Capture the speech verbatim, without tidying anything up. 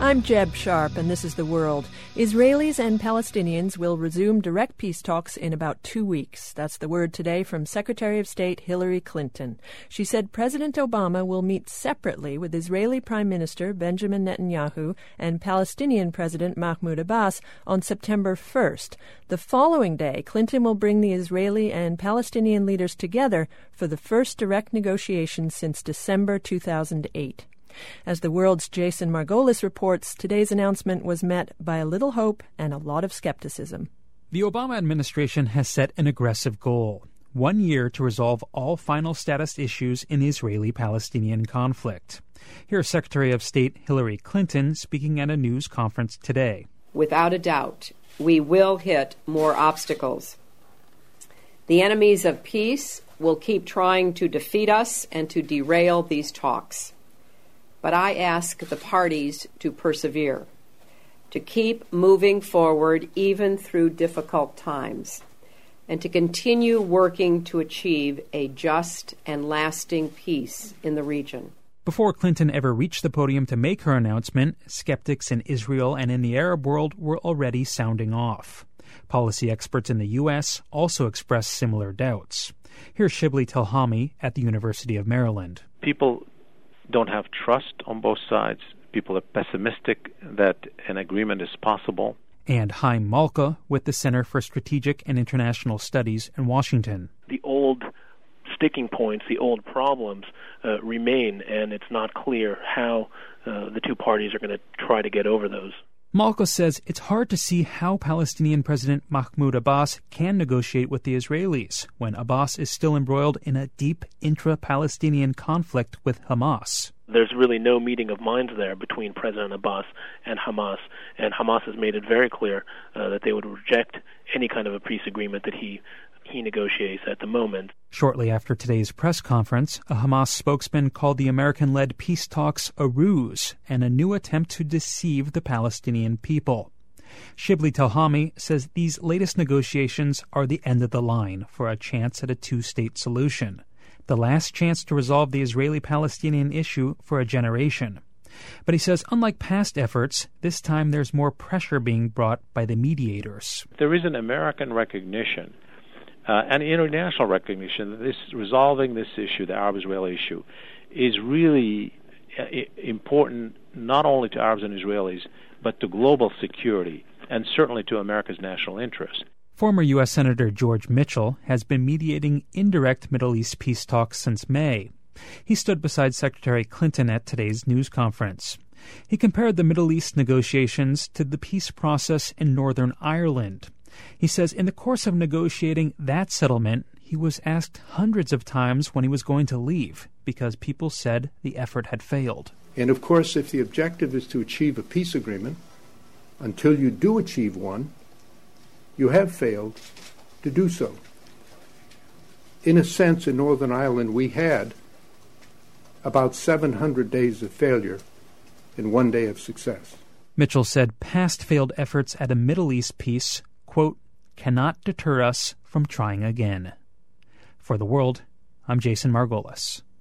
I'm Jeb Sharp, and this is The World. Israelis and Palestinians will resume direct peace talks in about two weeks. That's the word today from Secretary of State Hillary Clinton. She said President Obama will meet separately with Israeli Prime Minister Benjamin Netanyahu and Palestinian President Mahmoud Abbas on September first. The following day, Clinton will bring the Israeli and Palestinian leaders together for the first direct negotiations since December two thousand eight. As The World's Jason Margolis reports, today's announcement was met by a little hope and a lot of skepticism. The Obama administration has set an aggressive goal: one year to resolve all final status issues in the Israeli-Palestinian conflict. Here's Secretary of State Hillary Clinton speaking at a news conference today. Without a doubt, we will hit more obstacles. The enemies of peace will keep trying to defeat us and to derail these talks. But I ask the parties to persevere, to keep moving forward even through difficult times, and to continue working to achieve a just and lasting peace in the region. Before Clinton ever reached the podium to make her announcement, skeptics in Israel and in the Arab world were already sounding off. Policy experts in the U S also expressed similar doubts. Here's Shibli Telhami at the University of Maryland. People don't have trust on both sides. People are pessimistic that an agreement is possible. And Chaim Malka with the Center for Strategic and International Studies in Washington. The old sticking points, the old problems uh, remain, and it's not clear how uh, the two parties are going to try to get over those. Malka says it's hard to see how Palestinian President Mahmoud Abbas can negotiate with the Israelis when Abbas is still embroiled in a deep intra-Palestinian conflict with Hamas. There's really no meeting of minds there between President Abbas and Hamas, and Hamas has made it very clear uh, that they would reject any kind of a peace agreement that he he negotiates at the moment. Shortly after today's press conference, a Hamas spokesman called the American-led peace talks a ruse and a new attempt to deceive the Palestinian people. Shibli Telhami says these latest negotiations are the end of the line for a chance at a two-state solution, the last chance to resolve the Israeli-Palestinian issue for a generation. But he says, unlike past efforts, this time there's more pressure being brought by the mediators. There is an American recognition uh, and international recognition that this resolving this issue, the Arab-Israeli issue, is really uh, important not only to Arabs and Israelis, but to global security and certainly to America's national interest. Former U S Senator George Mitchell has been mediating indirect Middle East peace talks since May. He stood beside Secretary Clinton at today's news conference. He compared the Middle East negotiations to the peace process in Northern Ireland. He says in the course of negotiating that settlement, he was asked hundreds of times when he was going to leave because people said the effort had failed. And of course, if the objective is to achieve a peace agreement, until you do achieve one, you have failed to do so. In a sense, in Northern Ireland, we had about seven hundred days of failure and one day of success. Mitchell said past failed efforts at a Middle East peace, quote, cannot deter us from trying again. For The World, I'm Jason Margolis.